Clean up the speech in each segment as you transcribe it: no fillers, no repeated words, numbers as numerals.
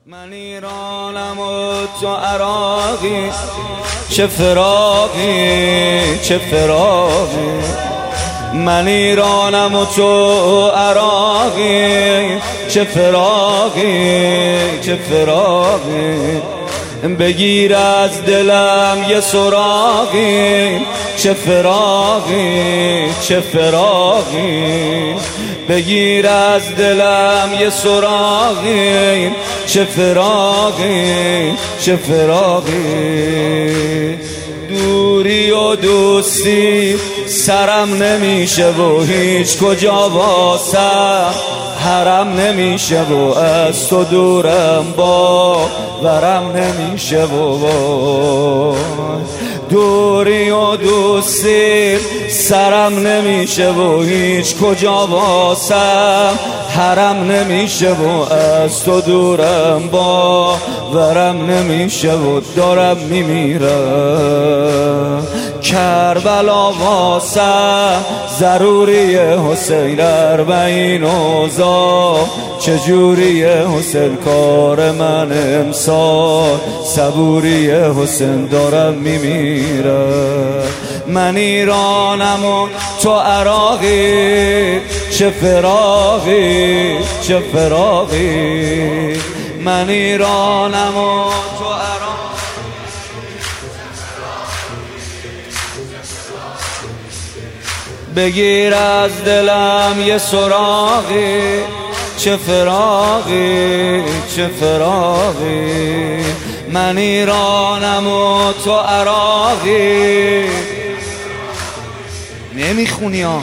من ایرانم و تو عراقی، چه فراقی چه فراقی. من ایرانم و تو عراقی، چه فراقی چه فراقی. بگیر از دلم یه سراغی، چه فراقی چه فراقی. بگیر از دلم یه سراغی، چه فراقی چه فراقی. دوری و دوستی سرم نمیشه و هیچ کجا واسه حرم نمیشه و از تو دورم باورم نمیشه و دوری و دوستی سرم نمیشه و هیچ کجا واسه حرم نمیشه و از تو دورم باورم نمیشه و دارم میمیرم. کربلا واسه ضروری حسین، اربعین اوضاع چجوری حسین، کار من امسال صبوری حسین، دارم میمیرم. من ایرانم و تو عراقی، چه فراقی چه فراقی. من ایرانم و تو عراقی. بگیر از دلم یه سراغی، چه فراقی چه فراقی. من ایرانم و تو عراقی. نمیخونی ها.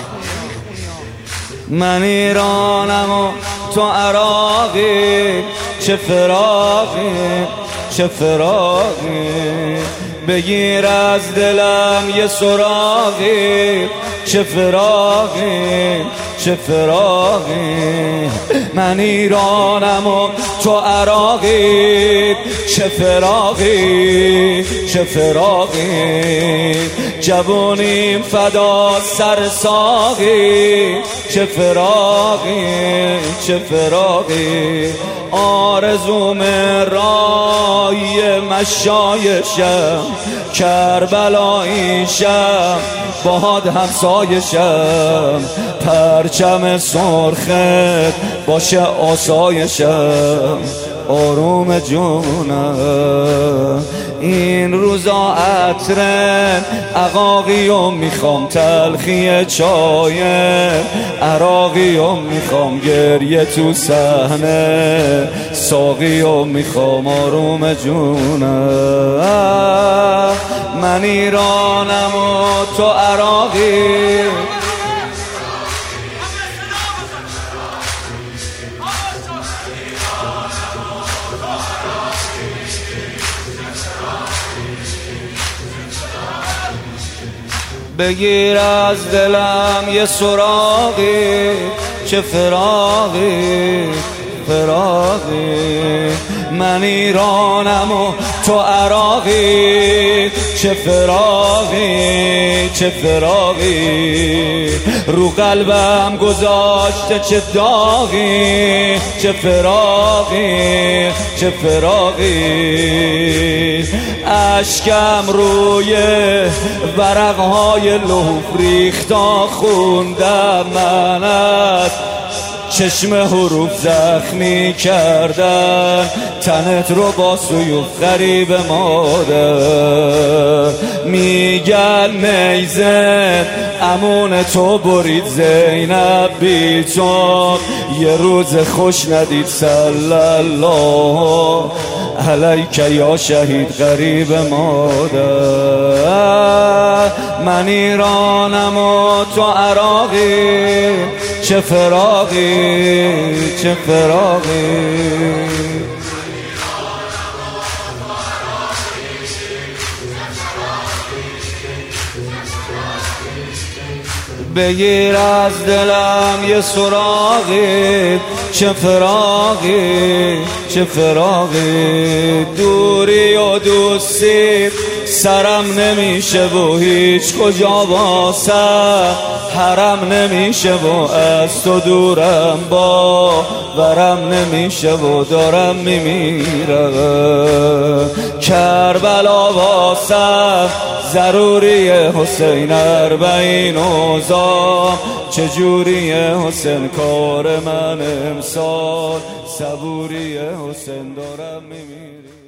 من ایرانم و تو عراقی، چه فراقی چه فراقی. بگیر از دلم یه سراغی، چه فراقی چه فراقی. من ایرانم و تو عراقی، چه فراقی چه فراقی. جوونیم فدا سر ساقی، چه فراقی چه فراقی. آرزوم رای مشایشم، کربلاییشم باد همسایشم. پرچم سرخت باشه آسایشم، آروم جونم. این روزا عطرن عقاقی و میخوام، تلخی چای عراقی و میخوام، گریه تو صحنه ساقی و میخوام، آروم جونم. من ایرانم و تو عراقی. بگیر از دلم یه سراغی، چه فراقی فراقی. من ایرانم و تو عراقی، چه فراقی چه فراقی. رو قلبم گذاشته چه داغی، چه فراقی چه فراقی. اشکم روی ورقهای لوف ریختا، خوندم من از چشم حروف زخمی کردن، تنت رو با سیوف غریب مادر. میگن میزن امون تو برید زینب بی تو، یه روز خوش ندید صلی الله علیک یا شهید غریب مادر. من ایرانم و تو عراقی، چه فراقی چه فراقی. بگیر از دلم یه سراغی، چه فراقی چه فراقی، دوری و دوستی سرم نمیشه و هیچ کجا واسه حرم نمیشه و از تو دورم باورم نمیشه و دارم میمیرم. کربلا واسه ضروریه حسین، اربعین اوزام چجوریه حسین، کار من امسال صبوریه حسین، دارم میمیرم.